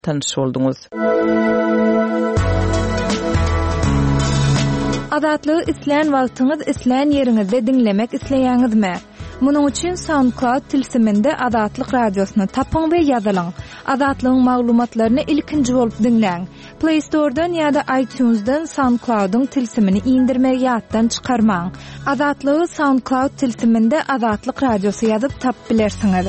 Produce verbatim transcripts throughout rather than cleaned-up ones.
tanış oldunuz. Adatlygy isleýän wagtyňyz isleýän ýeriňizde dinlemek isleýäňizmi? Munuň üçin SoundCloud tilsiminde Adatlyk radiosyny tapyň we ýazylaň. Adatlygyň maglumatlaryny ilkinji bolup dinleň. Play Store'dan ýa-da iTunes'dan SoundCloud'un tilsimini indirmek ýatdan çykarmaň. Adatlygy SoundCloud tilsiminde Adatlyk radiosy ýazyp tap bilersiňiz.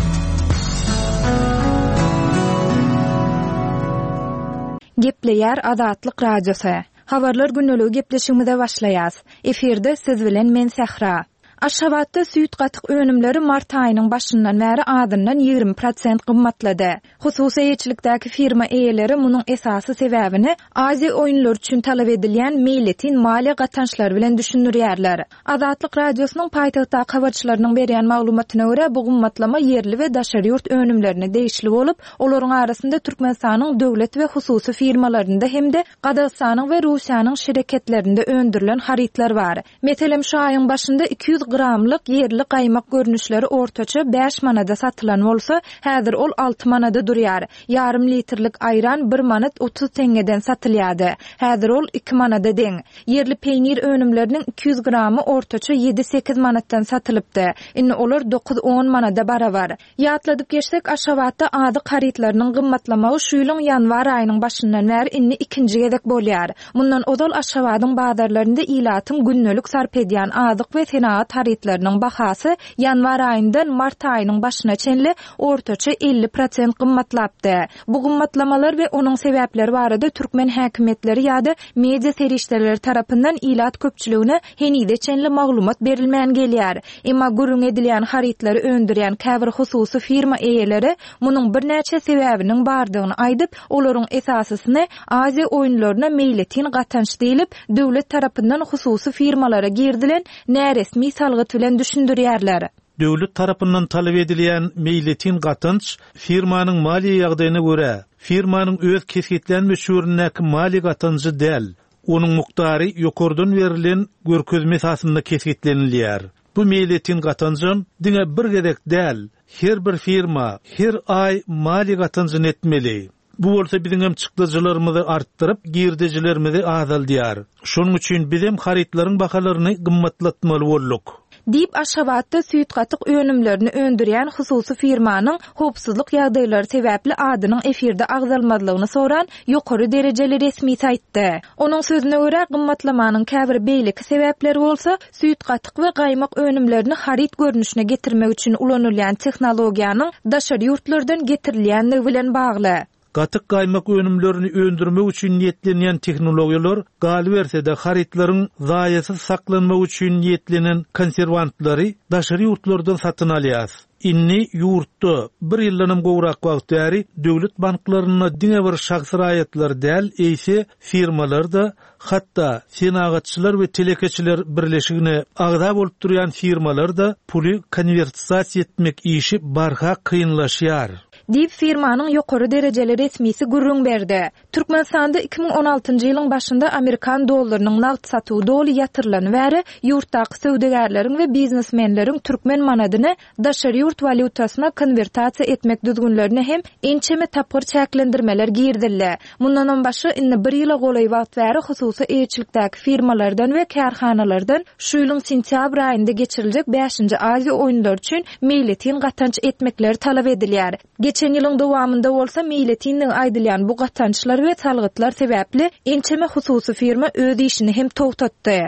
Gepleýär Adatlyk radiosu. Habarlar günnälik gepleşigimize başlaýas. Eferde siz bilen men Sahra. Aşgabatda süýt gatyk önümleri mart aýynyň başyndan bäri adyndan ýigri prosent gymmatlady. Hususy ýetçilikdäki firma eýeleri munyň esasy sebäbini Aziýa oýunlary üçin talap edilýän meýletin maliýe gatançlary bilen düşünýärler. Adatlyk radiosynyň paýtagtda habarçylarynyň berýän maglumatyna görä bu gymmatlama yerli we daşary ýurt önümlerini değişli bolup, olaryň arasynda Türkmenistanyň döwlet we hususy firmalarynda hemde Gazakstanyň we Russiýanyň şirketlerinde öndürilen haritler bar. Meselem şu aýyň başynda iki yüz gramlyk yerli gaýmak görnüşleri ortaça beş manada satylan bolsa, häzir ol alty manada durýar. Yarım litrlik aýran bir manat otuz tengeden satylýady. Häzir ol iki manada deň. Yerli peýnir önümleriniň iki yüz gramy ortaça yedi sekiz manatdan satylypdy. Indi olar dokuz on manada barabar. Ýatladyp geçsek Aşgabatda adyk haritlarynyň gymmatlamagy şu ýylyň ýanwar aýynyň başyndan bäri indi ikinji gezek bolýar. Mundan odal Aşgabatyň bazarlarynda ilatyň günnälik sarp edýän adyk we senat haritlarynyň bahasy ýanwar aýyndan mart aýynyň başyna çenli ortaça elli prosent gymmatlapdy. Bu gymmatlamalar we onuň sebäpleri barada türkmen häkimetleri ýa-da media serişdeleri tarapyndan ilat köpçüligine henide çenli maglumat berilmän gelýär. Emma gürrüň edilýän haritlary öndürýän käbir hususy firma eýeleri munyň bir näçe sebäbiniň bardygyny aýdyp, olaryň esasysyny Aziýa oýunlaryna meýletin gatanç diýilip, döwlet tarapyndan hususy firmalara girdilen näresmi salgyt bilen düşündirýärler. Döwlet tarapyndan talap edilýän meýletin gatynç firmanyň maliýe ýagdaýyna görä, firmanyň öz kesgitlenmiş ýöründäki maliýe gatynçy däl, onuň muktary ýokurdan berilen görkezme esasynda kesgitlenilýär. Bu meýletin gatynçyn diňe bir gezek däl, her bir firma her ay maliýe gatynçy etmeli. Bu bolsa biziň hem çykdyjylarymyzy artdyryp, girdijilerimizi azaldýar. Şonuň üçin biz hem haritlaryň bahalaryny gymmatlatmaly bolduk. Dip Aşgabatda süýt gatyk önümlerini öndürýän hususy firmanyň howpsuzlyk ýagdaýlary sebäpli adynyň efirde agzalmadlygyny soran ýokary derejeli resmi saýtda. Onuň sözüne görä gymmatlamanyň käbir beýleki sebäpleri bolsa, süýt gatyk we gaýmak önümlerini harit görnüşine getirmek üçin ulanylýan tehnologiýanyň daşary ýurtlardan getirilýändigi bilen bagly. Gatyk gaýmak önümlerini öndürmek üçin niýetlenýän tehnologiýalar galy bersede haritlaryň zaýasy saklanmak üçin niýetlenen konserwantlary daşary ýurtlardan satyn alýas. Inni ýurtda bir ýyldan gowrak wagt bäri döwlet banklaryna diňe bir şahsy raýatlar däl, eýse firmalar da, hatda senagatçylar we telekeçiler birleşigine agda bolup durýan firmalar da puly konversiýasiýa etmek işi barha kynlaşýar. Dip firmanyň ýokary derejeli resmisi gurrun berdi. Türkmenistanda iki bin on altıncı ýylyň başynda Amerikan dollarynyň nagd satywy doly ýatyrylany bäri ýurtdaky söwdegärleriň we biznesmenleriň türkmen manadyny daşary ýurt valyutasyna konvertasiýa etmek düzgünlerini hem ençeme tapyr çäklendirmeler girdildi. Mundan onbaşy indi bir ýyla golay wagt bäri hususy eýçilikdäki firmalardan we kärhanalardan şu ýylyň sentýabr aýynda geçiriljek beşinji Aziýa oýunlary üçin meýletin gatanç etmekleri talap edilýär. Geçen ýylyň dowamında bolsa meýletiniň aýdylýan bu gatançlar we salgytlar sebäpli ençeme hususy firma öz işini hem togtatdy.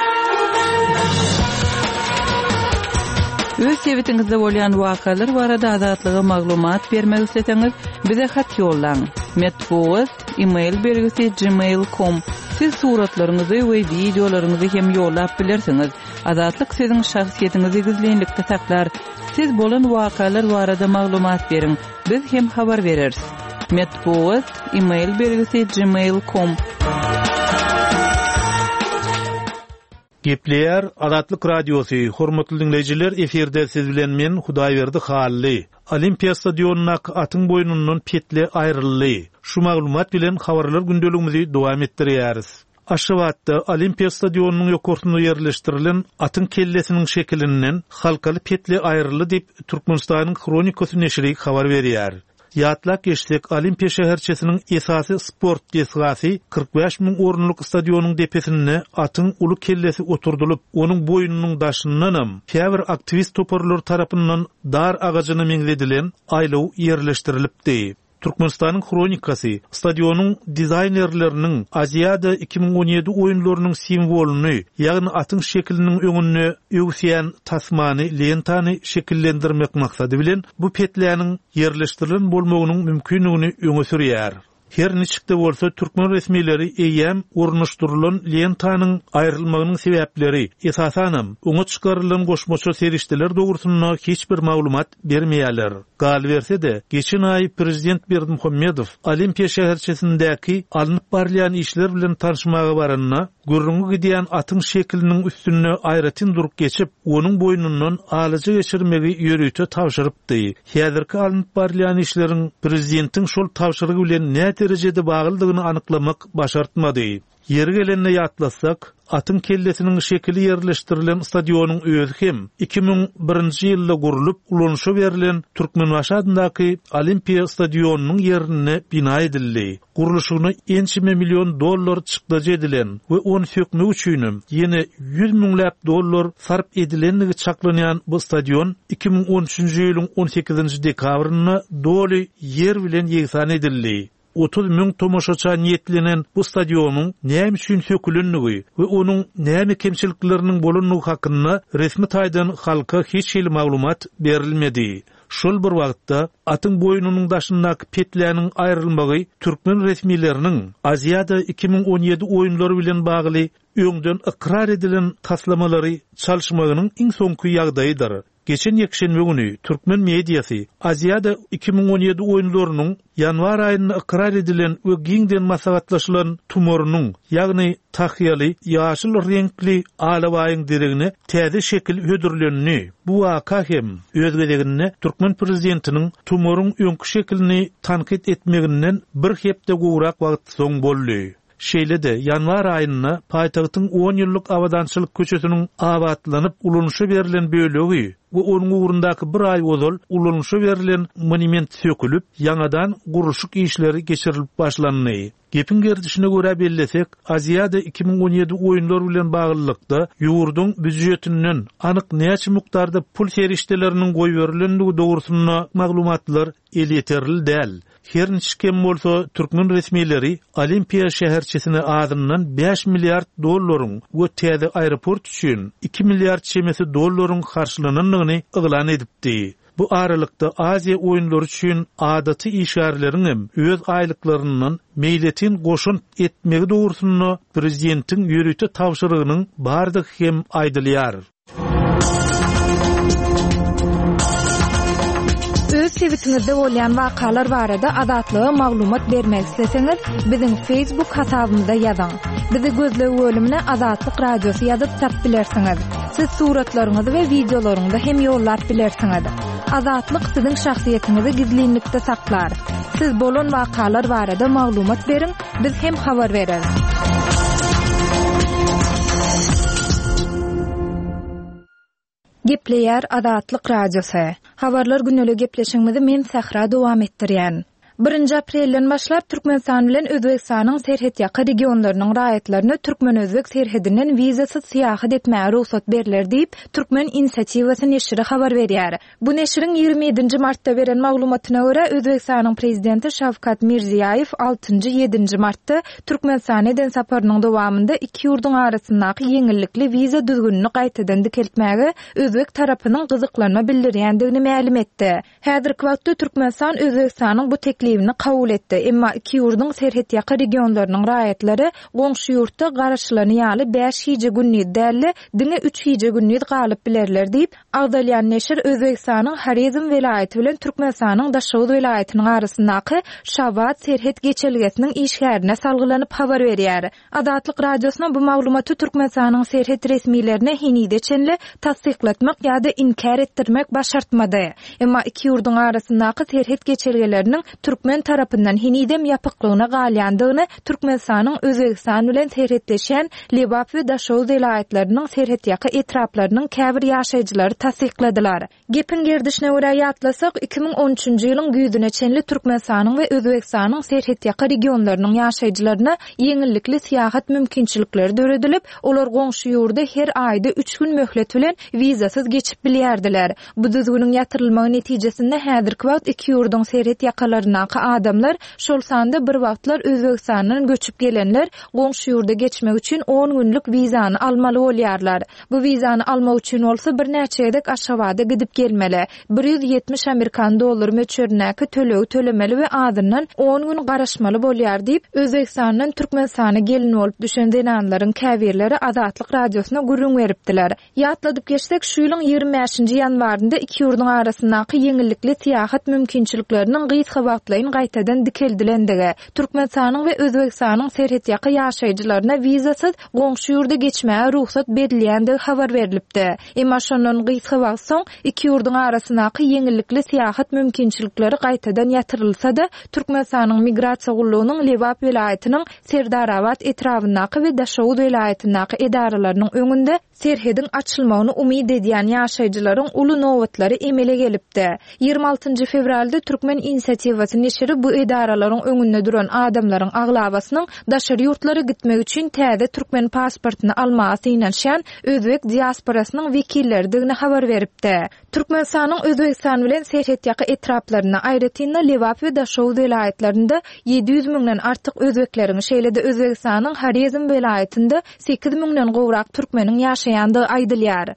Öz sebetiňizde bolýan wakalar barada adatlyga maglumat bermek isleseňiz, bize hat ýollaň. Metbuat e-mail bergisi gmail dot com. Siz suratlaryňyzy we videolaryňyzy hem ýollap bilersiňiz. Adatlyk siziň şahsiýetiňizi gizlenlikde saklar. Siz bolan wakalar barada maglumat beriň. Biz hem habar bereriz. Metbuat e-mail bergisi gmail dot com. Gepleýär Adatlyk radiosy. Hormatly dinleýijiler, eferde siz bilen men Hudaýberdi Hally. Olimpiya stadionunak atyň boýnundan petli aýryldy. Şu maglumat bilen habarlar gündeligimizi dowam etdirýäris. Aşgabatda Olimpiya stadionunyň ýokurtynda ýerleşdirilen atyň kellesiniň şekilinden halkaly petli aýryldy diýip Türkmenistanyň Kronikasy neşri habar berýär. Ýatlak geçsek Olimpiya şäherçesiniň esasy sport desgasy kırk beş miň orunluk stadionuň depesine atyň uly kellesi oturdulyp, onuň boýnunyň daşyndanam käbir aktivist toparlar tarapyndan dar agagyny meňzedilen aýlaw ýerleşdirilipdi. Türkmenistanyň kronikasy stadionuň dizaynerleriniň Aziýada iki bin on ýedi oýunlarynyň simwoluny, ýagny atyň şekliniň öňüne öwsýän tasmany lentany şekillendirmek maksady bilen bu petläniň ýerleşdirilen bolmagynyň mümkinligini öňe sürýär. Her niçikde bolsa Türkmen resmileri eýem urunuşdurulan lentanyň aýrylmagynyň sebäpleri esasanam oňa çykarylan goşmaça serişdeler dogrusyna hiç bir maglumat bermeýärler. Gal berse de geçen ay prezident Berdimuhammedow Olimpiya şäherçesindäki alınıp barlayan işler bilen tanışmaga baranyna gürrüňi gidýän atyň şekliniň üstüne aýratyn durup geçip onuň boýnundan alyjy geçirmegi ýörüýte tawşyrypdy. Häzirki alınıp barlayan işleriň prezidentiň şol tawşyrygy bilen ne derejede bagyldygyny anyklamak başartmady. Yer gelende ýatlasak, atyň kellesiniň şekli ýerleşdirilen stadionuň özü hem iki bin birinji ýylda gurulup ulanşa berilen Türkmenbaşy adyndaky Olimpiya stadionunyň ýerine bina edildi. Guruluşyna ençime million dollar çykdyjy edilen we onu sökmek üçin ýene yüz miňläp dollar sarp edilenligi çaklanýan bu stadion iki bin on üçinji ýylyň on sekizinji dekabryna doly yer bilen ýegsan edildi. otuz miň tomoşaça niýetlenen bu stadionuň näme üçin sökülenligi we onuň näme kemçilikleriniň bolanyny hakynda resmi taýdan halka hiç hili maglumat berilmedi. Şol bir wagtda atyň boýnunyň daşyndaky petläniň aýrylmagy türkmen resmileriniň Aziýada iki bin on ýedi oýunlary bilen bagly öňden ikrar edilen taslamalary çalşmagynyň iň soňky ýagdaýydyr. Geçen ýekşenbe güni Türkmen mediýasy Aziýada iki bin on ýedi oýunlarynyň ýanwar aýynda ikrar edilen we giňden maslahatlaşylan tumorunyň, ýagny tahyýaly ýaşyl reňkli alawaýyň diregine täze şekil hödürlenini, bu waka hem öz gezeginde Türkmen prezidentiniň tumoruň öňkü şeklini tankit etmeginden bir hepde gowrak wagt soň boldy. Şeýle de ýanwar aýyna paýtagtyň on ýyllyk awadançylyk köçesiniň awatlanyp ulanşa berilen bölegi we onuň ugrundaky bir ay ozal ulanşa berilen monument sökülüp ýangadan gurulşyk işleri geçirilip başlandy. Gepin gerdişine göre bellesek, Aziýada iki bin on ýedi oýunlar bilen baglylykda ýurduň büdjetinden anyk näçe mikdarda pul serişdeleriniň goýberilendigi dogrusyna maglumatlar el ýeterli däl. Her niçikem bolsa Türkmen resmileri Olimpiya şäherçesine adından beş milliard dollaryň we täze aeroport üçin iki milliard çemesi dollaryň karşylanynyny yglan edipdi. Bu aralykda Aziýa oýunlary üçin adaty işgärlerini hem öz aýlyklaryndan meýletin goşun etmegi dogrusyna prezidentiň ýörüýte tawşyrygynyň bardyk hem aýdylýar. Öz sebitiniňizde bolýan wakalar barada adatlyga maglumat bermek isteseňiz, biziň Facebook hasabymyza ýazyň. Bizi gözlegi bölümine Adatlyk Radiosy ýazyp tap bilersiňiz. Siz suratlaryňyzy we videolaryňyzy hem ýollap bilersiňiz. Adatlyk siziň şahsiýetiniňizi gizlinlikde saklar. Siz bolan wakalar barada maglumat beriň, biz hem habar bereriz. Gepleýär Adatlyk Radiosy. Habarlar günlük gepleşigimizi men Sahra dowam etdirýän. birinji aprelden başlap Türkmenistan bilen Özbekistanyň serhet ýaky regionlarynyň raýatlaryny Türkmen-Özbek serhedinden wizasyz syýahat etmäge ruhsat beriler diýip Türkmen inisiatiwasy neşri habar berýär. Bu neşriň ýygrimi ýedinji martda beren maglumatyna görä Özbekistanyň prezidenti Şawkat Mirziýaýew altynjy ýedinji martda Türkmenistan eden saparynyň dowamında iki ýurduň arasyndaky ýeňillikli wiza düzgünlüğini gaýtadan dikiltmäge Özbek tarapynyň gyzyklanma bildirýändigini ma'lum etdi. Häzirki wagtda Türkmenistan Özbekistanyň bu teklifini kabul etdi. Emma iki ýurduň serhet ýaky regionlarynyň raýatlary goňşy ýurtda garaşlany ýaly beş hiýje günni däli, diňe üç hiýje günni galyp bilerler diýip agdalýan neşir Özbekistanyň Harizm welaýaty bilen Türkmenistanyň Daşawuz welaýatynyň arasyndaky Şabat serhet geçelgesiniň işgärine salgylanyp habar berýär. Adatlyk Radiosyna bu maglumaty Türkmenistanyň serhet resmilerine hinide çenli tasdiklatmak ýa-da inkar etdirmek başartmady. Emma iki ýurduň arasyndaky serhet geçelgeleriniň türkmen tarapyndan hinidem ýapyklygyna galýandygyny Türkmenistanyň Özbegistan bilen serhetleşen Lebap we Daşow welaýatlarynyň serhet ýaky etraplarynyň käbir ýaşaýjylary tasdikladylar. Gepin gerdişine görä ýatlasak iki ming on üçinji ýylyň güýdüne çenli Türkmenistanyň we Özbegistanyň serhet ýaky regionlarynyň ýaşaýjylaryna yeňillikli syýahat mümkinçilikleri döredilip, olar goňşy ýurda her aýda üç gün möhlet bilen wizasyz geçip bilýärdiler. Bu düzgünüň ýatyrylmagy netijesinde häzirki wagt iki ýurduň serhet ýakalarynaky adamlar şol sanda bir wagtlar Özbegistandan göçüp gelenler goňşy ýurda geçmek üçin on günlük wizany almaly bolýarlar. Bu wizany almak üçin bolsa bir näçe ýerdek Aşgabatda gidip gelmeli. bir yüz ýetmiş Amerikan dollary möçürnäki tölegi tölemeli we adından on gün garaşmaly bolýar diýip Özbegistandan Türkmenistana gelin bolup düşen denanlaryň käbirleri Azatlyk radiosyna gurrun beripdiler. Ýatladyp geçsek şu ýylyň ýygrimi beşinji ýanwarynda iki ýurduň arasyndaky yeňillikli syýahat mümkinçilikleriniň gysga wagtlaryň gaýtadan dikildilendigi, Türkmenistanyň we Özbegistanyň serhet ýaky ýaşaýjylaryna wizasyz goňşy ýurda geçmäge ruhsat berilýändigi habar berilipdi. Emma şondan gysga wagt soň iki ýurduň arasyndaky yeňillikli syýahat mümkinçilikleri gaýtadan ýatyrylsa-da, Türkmenistanyň migrasiýa gullugynyň Lebap welaýatynyň Serdarabad etrafyndaky we Daşow welaýatyndaky edaralarynyň öňünde serhedin açylmagyny umyd edýän ýaşaýjylaryň uly nowatlary emele gelipdi. ýygrimi altynjy fevralda Türkmen inisiatiwasyny neşiri bu edaralaryň öňünde duran adamlaryň aglabasynyň daşary ýurtlary gitmek üçin täze türkmen pasportyny almasy ýanşan Özbek diasporasynyň wekillerdigini habar beripdi. Türkmenistanyň Özbegistan bilen serhet ýaky etraplaryna aýratynda Lebap we Daşow welaýatlarynda ýedi ýüz müňden artyk özbekleriň şeýlede Özbegistanyň Haryzm welaýatynda sekiz müňden gowrak türkmeniň ýaşaýandygy aýdylýar.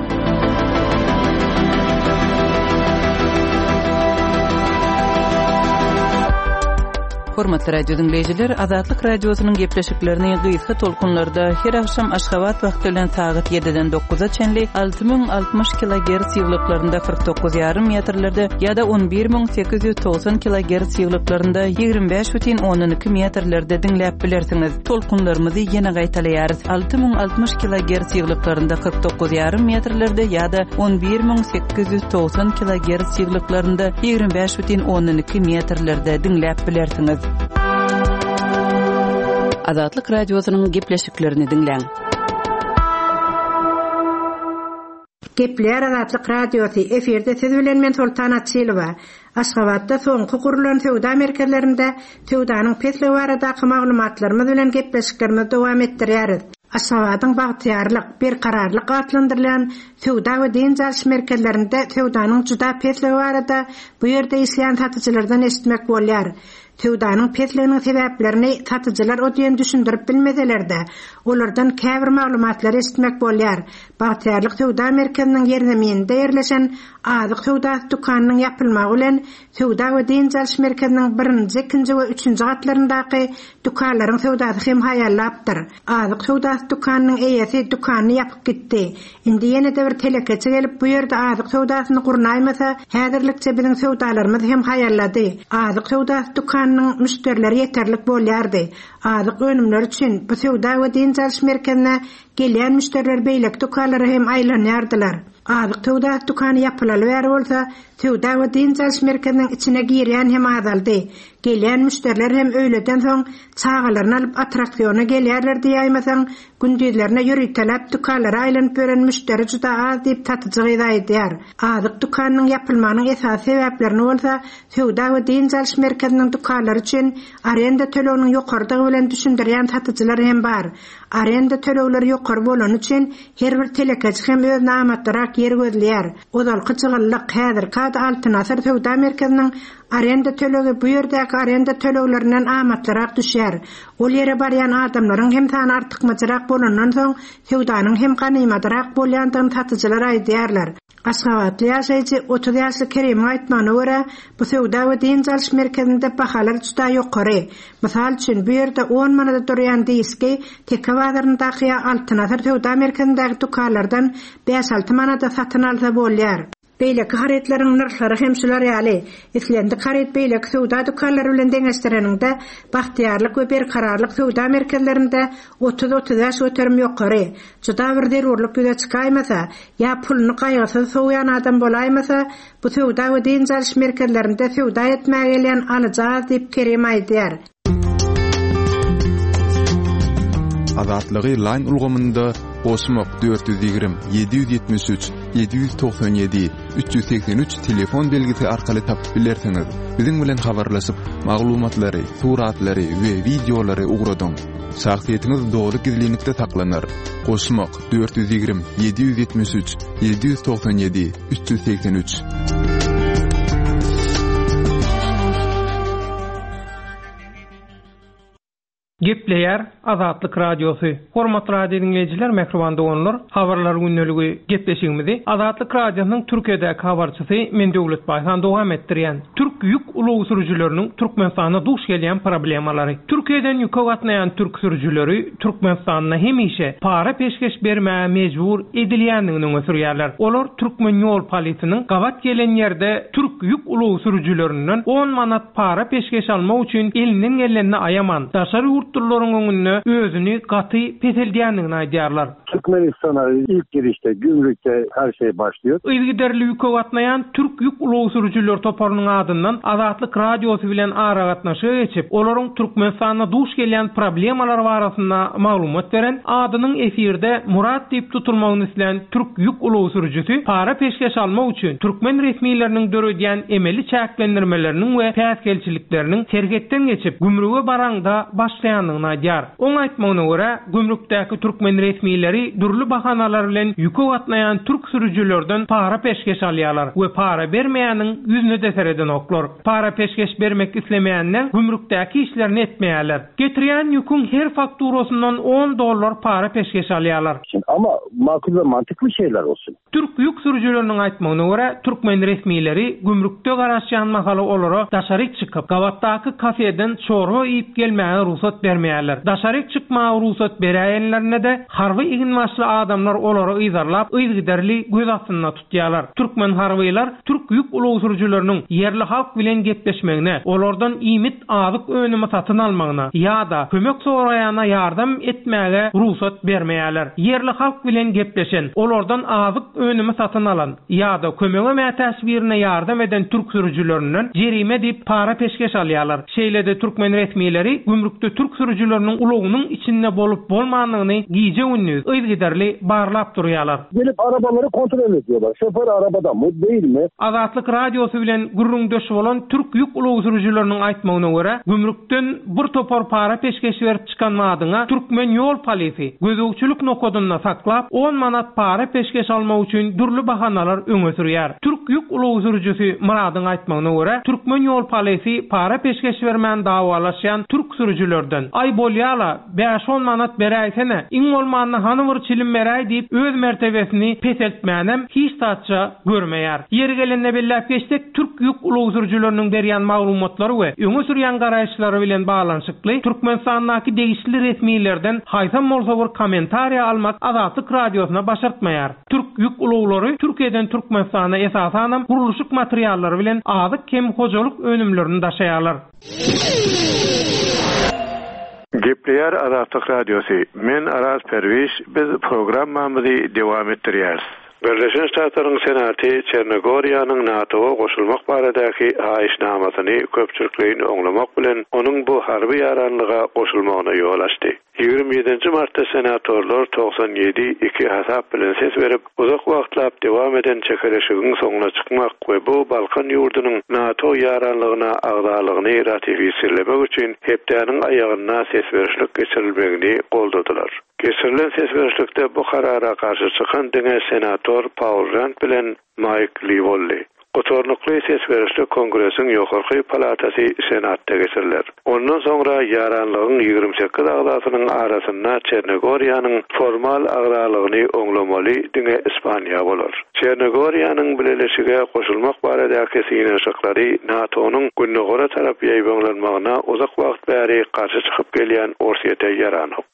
Hormatly radio dinleyijiler, Azatlyk radiosynyň gepleşiklerini gysga tolkunlarda her akşam Aşgabat wagty bilen saat ýediden dokuza çenli alty ming altymyş kilohertz ýyglyklarynda kırk dokuz ýarym metrlerde ýa-da on bir ming sekiz ýüz togson kilohertz ýyglyklarynda ýygrimi beş бүтүн onuň iki metrlerde dinläp bilersiňiz. Tolkunlarymyzy ýene gaýtalýarys. alty ming altymyş kilohertz ýyglyklarynda kırk dokuz ýarym metrlerde ýa-da on bir ming sekiz ýüz togson kilohertz ýyglyklarynda ýygrimi beş бүтүn onuň iki metrlerde dinläp bilersiňiz. Azatlyk radiosynyň gepleşiklerini dinleň. Gepler Azatlyk radiosy eferde siz bilen men Sultan Atçylowa. Aşgabatda soňky kurulan sowda merkezlerinde sowdanyň pesle baradaky maglumatlarymyz bilen gepleşiklerimizi dowam etdirýäris. Aşgabatyň bagtyarlyk, berkararlyk atlandyrylan sowda we denjalş merkezlerinde sowdanyň juda pesle barada bu ýerde işleýän satyjylardan eşitmek bolýar. Sowdanyň pesleginiň sebäplerini satyjylar ödýän düşündirip bilmeseler-de, olardan käbir maglumatlary eşitmek bolýar. Bagtyarlyk sowda merkeziniň ýerleminde ýerleşen azyk sowda dukanynyň ýapylmagy bilen sowda we denjalş merkeziniň birinji, ikinji we üçünji gatlaryndaky dukanlaryň sowdasy hem haýallapdyr. Azyk sowda dukanynyň eýesi dukanyny ýapyp gitdi. Indi ýene-de bir telekeçe gelip bu ýerde azyk sowdasyny gurnaýmasa, häzirlikçe biziň sowdalarymyz hem haýallady. Azyk sowda dukanynyň müşterileri ýeterlik bolýardy. Azyk önümler üçin bu sowda we denjalş merkezine gelýän müşteriler beýlek dukanlary hem aýlanýardylar. Azyk sowda dukany ýapylaly bäri bolsa, sowda we denjalş merkeziniň içine girýän hem azaldy. Gelýän müşteriler hem öýleden soň çağalaryny alyp attraksiýona gelýärler diýýärmiň, gündüzlerine ýürütelep dukanlara aýlanyp beren müşteri juda az diýip satyjy aýdýar. Azyk dukanynyň ýapylmagynyň esas sebäplerini bolsa, sowda we denjalş merkeziniň dukanlary üçin arenda töleginiň ýokardygy bilen düşündirýän satyjylar hem bar. Arenda tölegleri ýokary bolan üçin her bir telekeç hem öz namatdarak ýer gözleýär. Ozalky çygylyk häzirki altyn asr sowda merkeziniň arenda tölegi bu ýerdäki arenda töleglerinden amatlarak düşýär. Ol ýere barýan adamlaryň hem sany artykmajarak bolandan soň sowdanyň hem ganymatrak bolýandygyny satyjylar aýdýarlar. Aşgabatly ýaşaýjy otuz ýaşly Kerem aýtmanyna görä, bu sowda we denjalş merkezinde bahalar juda ýokary. Mysal üçin bu ýerde on manada durýan diski teke bazaryndaky altyn asr sowda merkezindäki dukanlardan beş alty manada satyn alsa bolýar. beýleki haretleriň narhlary hem şular ýaly islendi haret beýleki sowda dükanlary bilen deňeşdireninde bahtiýarlyk we berkararlyk sowda merkezlerinde otuz otuz ýaş öterim ýokary juda bir derurlyk güze çykaýmasa ýa puluny gaýgysyz sowaýan adam bolaýmasa bu sowda we deňjaliş merkezlerinde sowda etmäge gelýän alyjaz diýip kerem aýdýar. Azatlygy line ulgamynda Osmok dört yüz yirmi yedi yüz yetmiş üç yedi yüz doksan yedi üç yüz seksen üç telefon belgisi arkaly tapyp bilersiňiz. Biziň bilen habarlaşyp maglumatlary, suratlary we videolary ugradyň. Şahsiýetiniz dogry gizlilikde saklanır. Osmok dört yüz yirmi yedi yüz yetmiş üç yedi yüz doksan yedi üç yüz seksen üç. Gepleýär Azatlyk Radiosu. Hormatly radio dinleýijiler, mehriban doganlar, habarlar günneligi gepleşigimizi Azatlyk Radiosynyň Türkiýedäki habarçysy men Döwlet Baýhan dowam etdirýän. Türk ýük ulugy sürüjileriniň Türkmenistana duş gelýän problemalary. Türkiýeden ýük gatnaýan türk sürüjileri Türkmenistana hemişe para peşkeş bermäge mejbur edilýändigini öňe sürýärler. Olar Türkmen ýol polisynyň gawat gelen ýerde türk ýük ulugy sürüjilerinden on manat para peşkeş almak üçin elinden gelenini ayaman. Daşary turlaryň öňünde özüni gaty peseldiýändigini aýdýarlar. Türkmenistan'a ilk girişte, gümrükte her şey başlıyor. Ýygyderli ýük gatnaýan türk ýük ulugy sürüjiler toparynyň adyndan Azatlyk Radiosy bilen ara gatnaşyk geçip, olaryň Türkmenistana duş gelýän problemalar barasynda maglumat beren adynyň efirde Murat diýip tutulmagyny isleýän türk ýük ulugy sürüjisi para peşkeş almak üçin türkmen resmiýetleriniň döredýän emeli çäklendirmeleriniň we päsgelçilikleriniň tergetden geçip gümrüge baranda başlaýan aýdýar. Oň aýtmagyna görä, gümrükdäki türkmen resmiýetleri durly bahanalar bilen ýük gatnaýan türk sürüjilerden para peşkeş alýarlar we para bermeýäniň ýüzüne desereden oklar. Para peşkeş bermek islemeýänler gümrükdäki işlerini etmeýärler. Getirýän ýüküň her fakturasyndan on dollar para peşkeş alýarlar. Ama makul ve mantıklı şeyler olsun. Türk ýük sürüjileriniň aýtmagyna görä, türkmen resmiýetleri gümrükde garaşýan mahaly olara daşary çykyp, gawatdaky kafeden çorba iýip gelmäge ruhsat bermeýärler. Daşary çykmaga ruhsat berýänlerine de harby igin maşly adamlar olara ýyzarlap, ýygyderli göz astynda tutýarlar. Türkmen harbylar türk ýük ulugy sürüjileriniň yerli halk bilen gepleşmegine, olardan iýmit azyk önüme satyn almagyna ýa-da kömek soraýana ýardam etmäge ruhsat bermeýärler. Yerli halk bilen gepleşen, olardan azyk önüme satyn alan ýa-da kömege mätäşbirine ýardam eden türk sürüjilerinden jerime diýip para peşkeş alýarlar. Şeýlede türkmen resmiýetleri gümrükde türk sürüjileriniň ulugynyň içinde bolup bolmagyny giýje ünlü ýygyderli barlap durýarlar. Gelip arabaları kontrol ediyorlar. Şoför arabada mı değil mi? Azatlyk Radiosy bilen gürrüňdeş bolan türk ýük ulugy sürüjileriniň aýtmagyna görä, gümrükden bir topar para peşkeş berip çykan madyna türkmen ýol polisy gözükçülük nokodyna saklap on manat para peşkeş almak üçin durly bahanalar öňe sürýär. Türk ýük ulugy sürüjisi Muradyň aýtmagyna görä, türkmen ýol polisy para peşkeş bermän dawalaşýan türk sürüjilerden ay bolýala beş on manat beräýsene, iň bolmanyny hanyr çilim beräý diýip öz mertebesini peseltmänem hiç tatça görmeýär. Yer gelende bellep geçtik, türk ýük ulugy sürüjileriniň berýän maglumatlary we öňe sürýän garaýşlary bilen baglanyşykly Türkmenistandaky degişli resmiýetlerden haýsam bolsa bir kommentariýa almak Azatlyk Radiosyna başartmaýar. Türk ýük ulugylary Türkiýeden Türkmenistana esasanam guruluşyk materiallary bilen azyk kem hojalyk önümlerini daşaýarlar. Gepleýär Azatlyk Radiosu. Men Aras Perwiş, biz programmamyzy dowam etdirýäris. Birleşen Ştatlaryň Senaty Çernogoriýanyň NATO'ga goşulmak baradaky haýyşnamasyny köpçülikliň oňlamak bilen onuň bu harby ýaranlyga goşulmagyna ýol açdy. ýygrimi ýedinji martda senatorlar doksan ýedi iki hasap bilen ses berip, uzak wagtlap dowam eden çekereşigiň soňuna çykmak we bu Balkan ýurdunyň NATO ýaranlygyna agdalygyny ratifisirlemek üçin hepdäniň aýagyna ses berişlik geçirilmegini goldadylar. Geçirilen ses berişlikde bu karara karşı çıkan diňe senator Paul Rand bilen Mike Lee Otornukly ses berişlik kongresiň ýokarky palatasy senatda geçiriler. Ondan soňra ýaranlygyň ýygrimi sekiz agdasynyň arasynda Çernogoriýanyň formal agdalygyny oňlamaly diňe Ispaniýa bolar. Çernogoriýanyň bileşige goşulmak baradaky synaşyklary NATO'nyň günnägora tarap ýaýbanlanmagyna uzak wagt bäri garşy çykyp gelýän orsiýete ýaranyk.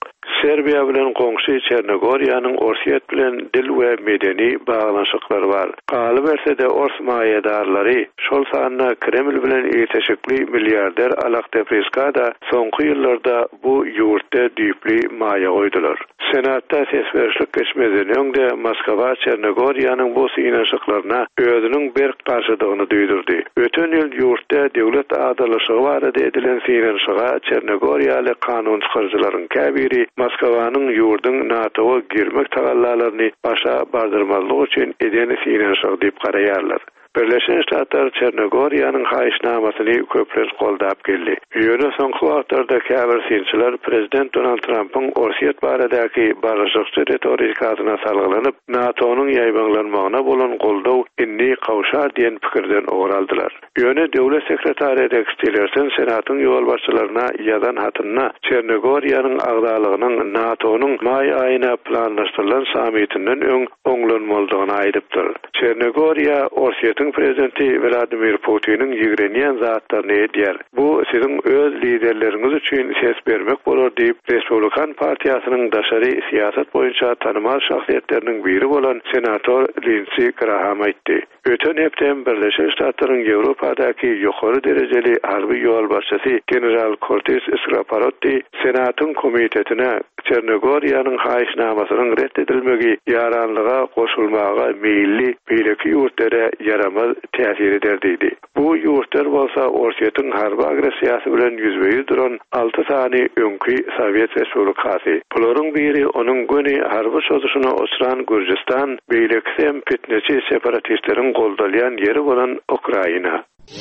Serbiya bilen goňşy Çernogoriýanyň Orsiýet bilen dil we medeni baglanşyklary bar. Galyp berse-de Ors maýadarlary şol sanyna Kreml bilen ýeteşikli milliarder Alekseý Preskada soňky ýyllarda bu ýurtda düýpli maýa goýdular. Senatda sesberişlik geçmeden öňde Moskwa Çernogoriýanyň bu synaşyklaryna özüniň berk garşydygyny duýdurdy. Öten ýyl ýurtda döwlet adalyşygy barada edilen synaşyga Çernogoriýaly kanun çykarjylaryň käbiri Moskawanyň ýurdun NATO'ga girmek tagallalaryny başa bardyrmalyk üçin eden synaşygy diýip garaýarlar. Birleşen Ştatlar Çernogoriýanyň haýyşnamasyny köpler goldap geldi. Ýöne soňky wagtlarda käbir synçylar prezident Donald Trump'yň Orsiýet baradaky barışykçy retorikasyna salgylanyp, NATO'nyň ýaýbanlanmagyna bolan goldaw inni gawşar diýen pikirden oguraldylar. Ýöne döwlet sekretary Rex Tillerson senatyň ýol başçylaryna ýazan hatyna Çernogoriýanyň agdalygynyň NATO'nyň maý aýyna planlaşdyrylan samitinden öň oňlanmalydygyny aýdypdyr. Çernogoriýa Orsiýet prezidenti Vladimir Putin'in ýigrenýän zatlaryny edýär. Bu siziň öz liderleriňiz üçin ses bermek bolar diýip Respublikan partiýasynyň daşary siýasat boýunça tanymal şahsiýetleriniň biri bolan senator Lindsey Graham aýtdy. Öten hepden Birleşen Ştatlaryň Ýewropadaky ýokary derejeli harby ýol başçysy general Curtis Skraparotti senatyň komitetine Çernogoriýanyň haýyşnamasynyň reddedilmegi ýaranlyga goşulmaga meýilli beýleki ýurtlara yaramaz täsir eder diýdi. Bu ýurtlar bolsa Orsiýetyň harby agresiýasy bilen ýüzbeýiz duran alty sany öňki Sowet Respublikasy. Bularyň biri onuň göni harby şoşuşyna oçuran Gürjistan, beýleki fitneçi separatistleriň goldalyan ýeri bolan Ukraina.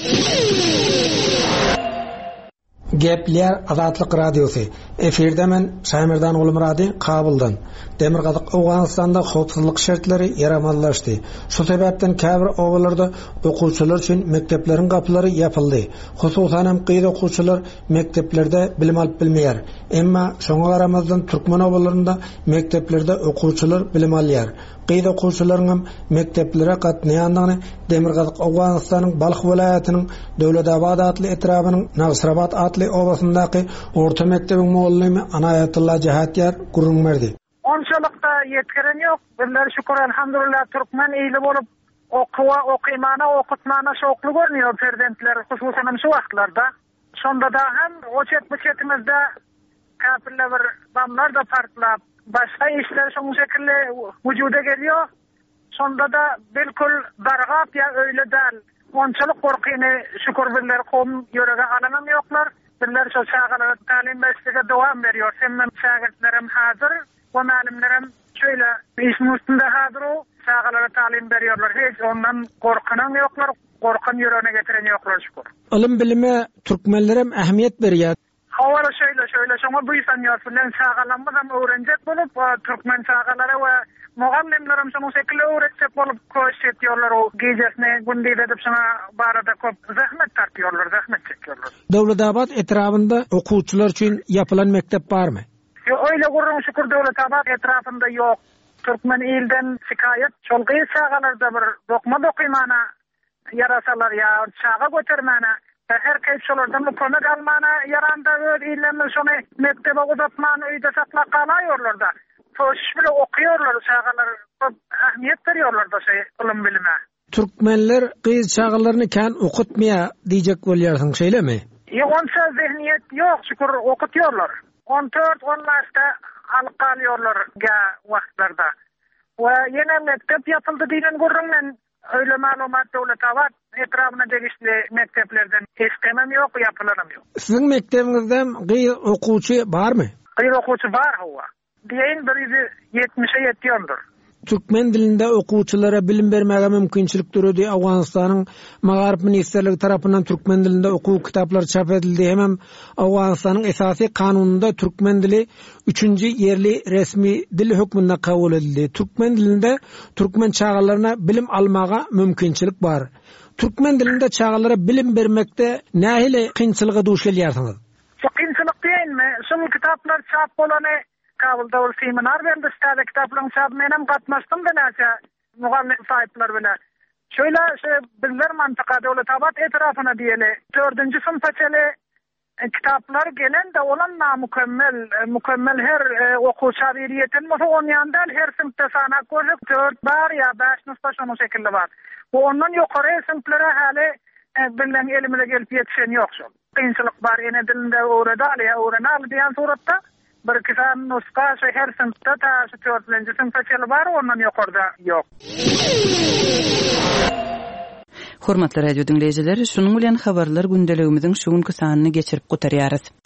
Gepler Azatlyk Radiosu. Eferde men Şaýmyrdan Ulumrady Kabuldan. Demirgazyk Awganistanda howpsuzlyk şertlери yaramazlaşdy. Şu sebäpden käbir owalarda okuwçylar üçin mektepleriň gapylary ýapyldy. Hususan hem gyýda okuwçylar mekteplerde bilim alyp bilmeýär. Emma şoňa garamazdan türkmen owalarynda mekteplerde okuwçylar bilim alýar. Gyýda okuwçylaryň hem mekteplere gatnaýandygyny Demirgazyk Awganistanyň Balx welaýatynyň Döwledabad atly etrabynyň Nagsrabat atly obasyndaky orta mektebiň muallimi Anayatullah Jahatyar gurrunmerdi. Onçalykda ýetkiren ýok. Birler şükür elhamdülillah türkmen eýli bolup okuwa, okymana, okutmana şokly görnýär prezidentler hususan şu wagtlarda. Şonda da hem o çetmeçetimizde käpirler bir damlar da partlap, başga işler şoň şekilde wujuda gelýär. Şonda da bilkul dargap ýa öýle däl. Onçalyk gorkyny şükür birler kom ýörege alanam ýoklar. Birler şo çağalara talim berişige dowam berýär. Hemme şagirdlerim hazır. Bu malimlerim şöyle işin üstünde hazır o çağalara talim berýärler. Hiç ondan gorkanan ýoklar, gorkan ýörene getiren ýoklar şükür. Ilim bilime türkmenlerem ähmiýet berýär. Hawara şöyle şöyle şoňa duýsan ýarsynlar çağalanmazam öwrenjek bolup türkmen çağalara we mugallimlerim şoňa şekilde öwretjek bolup köşetýärler o gejesine gündüz edip şoňa barada köp zahmet tartýarlar, zahmet çekýärler. Döwledabad etrafynda okuwçylar üçin ýapylan mektep barmy? Yo öyle gurrun şükür Döwledabad etrafında yok. Türkmen ilden şikayet çolgy çağalarda bir dokma dokymaana yarasalar ya çağa götermana her kayşolardan kömek almana yaranda öz illerni şonu mektebe uzatmana öýde saklap galaýarlar da. Toşuş bile okuyorlar çağalar ähmiýet berýärler da şey ilim bilime. Türkmenler gyz çağalaryny kan okutmaýa diýjek bolýarsyň şeýlemi? Ýoňça zihniýet ýok şükür okutýarlar. on dört on laşda alyp galýarlar ga wagtlarda. Ve ýene mektep ýapyldy diýen gurrundan öyle malumat Döwletabad etrabyna degişli mekteplerden hiçkemem ýok, ýapylanym ýok. Siziň mektebiňizde gyz okuwçy barmy? Gyz okuwçy bar hawa. Diýen bir yüz ýetmişe ýetýändir. Türkmen dilinde okuwçylara bilim bermäge mümkinçilik döredi. Awganistanyň Magarip ministerligi tarapyndan türkmen dilinde okuw kitaplar çap edildi. Hemem Awganistanyň esasy kanununda türkmen dili üçünji yerli resmi dil hökmünde kabul edildi. Türkmen dilinde türkmen çağalaryna bilim almaga mümkinçilik bar. Türkmen dilinde çağalara bilim bermekde nähile kynçylyga duş gelýärsiňiz? Çok kynçylyk diýenmi? Şu kitaplar çap bolany Kabulda ol seminar verdi, stade kitaplarını çap menem gatnaşdym da näçe mugallim sahyplar bilen. Şöyle şey bizler mantıka Döwletabad etrafına diýeli dördünji sınıf açaly kitaplar gelen de olan na mükemmel mükemmel her okuça biriyetin mi on yandan her sınıfta sana koyup dört bar ya beş nüspa şonu şekilde var. Bu ondan yukarı sınıflara hali bilen elimize gelip yetişen yok şu. Kıyınçılık var ene dilinde öğredi ya öğreni diyen suratta bir kisan nuska her sınıfta ta şu dörtlüncü sınıfta çeli var ondan yukarıda yok. Hormatly radio dinleyijiler, şunun bilen habarlar gündeligimizin şu günkü sanyny geçirip gutarýarys.